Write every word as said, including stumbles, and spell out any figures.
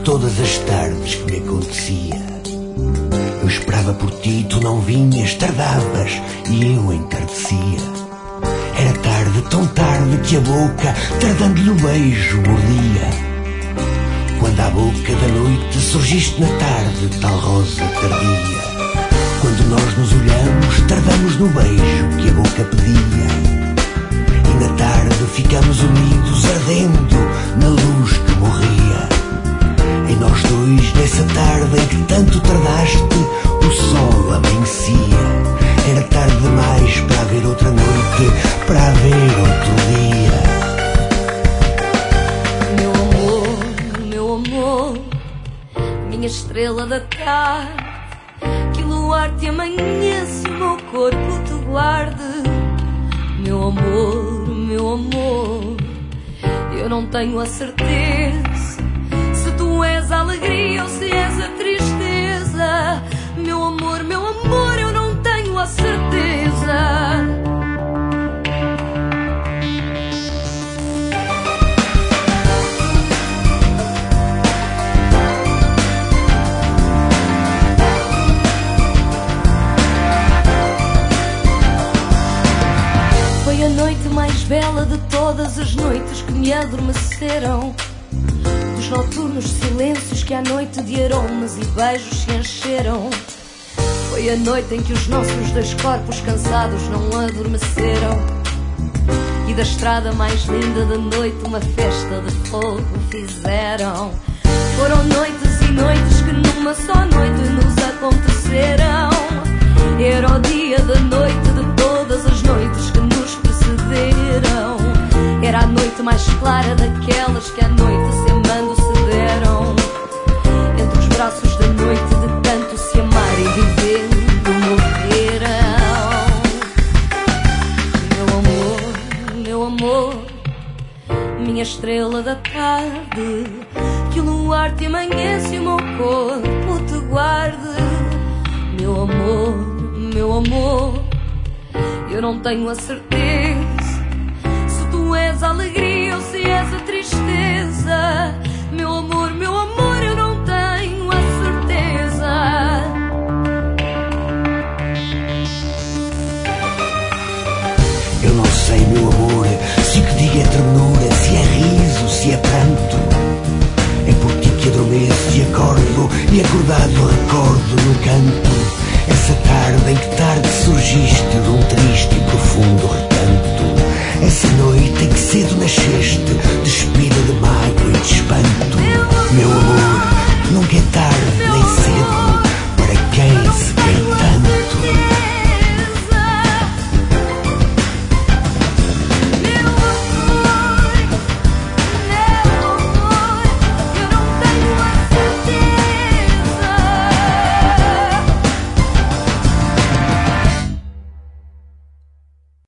todas as tardes que me acontecia. Eu esperava por ti, tu não vinhas, tardavas e eu entardecia. Era tarde, tão tarde que a boca, tardando-lhe o beijo, mordia. Quando à boca da noite surgiste na tarde, tal rosa tardia. Quando nós nos olhamos, tardamos no beijo que a boca pedia. E na tarde ficamos unidos, ardendo na luz que morria. E nós dois, nessa tarde em que tanto tardaste, o sol amanhecia. Era tarde demais para haver outra noite, para haver outro dia. Meu amor, meu amor, minha estrela da tarde, que o luar te amanhece, o meu corpo te guarde. Meu amor, meu amor, eu não tenho a certeza se tu és a alegria ou se és a tristeza. Meu amor, meu amor, eu não tenho a certeza. Foi a noite mais bela de todas as noites que me adormeceram, dos noturnos silêncios que à noite de aromas e beijos se encheram. Foi a noite em que os nossos dois corpos cansados não adormeceram, e da estrada mais linda da noite uma festa de fogo fizeram. Foram noites e noites que numa só noite nos aconteceram. Era o dia da noite de todas as noites que nos precederam. Era a noite mais clara daquelas que à noite se amando se deram. Entre os braços da noite de tanto se amar e vivendo morreram. Meu amor, meu amor, minha estrela da tarde, que o luar te amanhece e o meu corpo te guarde. Meu amor, meu amor, eu não tenho a certeza se tu és a alegria ou se és a tristeza. Meu amor, meu amor, eu não tenho a certeza. Eu não sei, meu amor, se o que digo é ternura, se é riso, se é pranto. É por ti que adormeço e acordo, e acordado recordo no canto essa tarde em que tarde surgiste de um triste e profundo recanto. Essa noite em que cedo nasceste, despida de mágoa e de espanto. Meu amor,